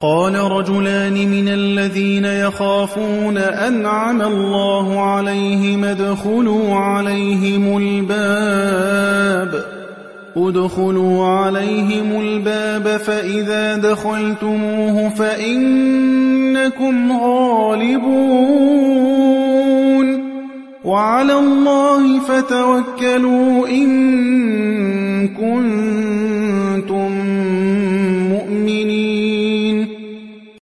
قال رجلان من الذين يخافون أنعم الله عليهم ادخلوا عليهم الباب فإذا دخلتموه فإنكم غالبون وعلى الله فتوكلوا إن كنتم مؤمنين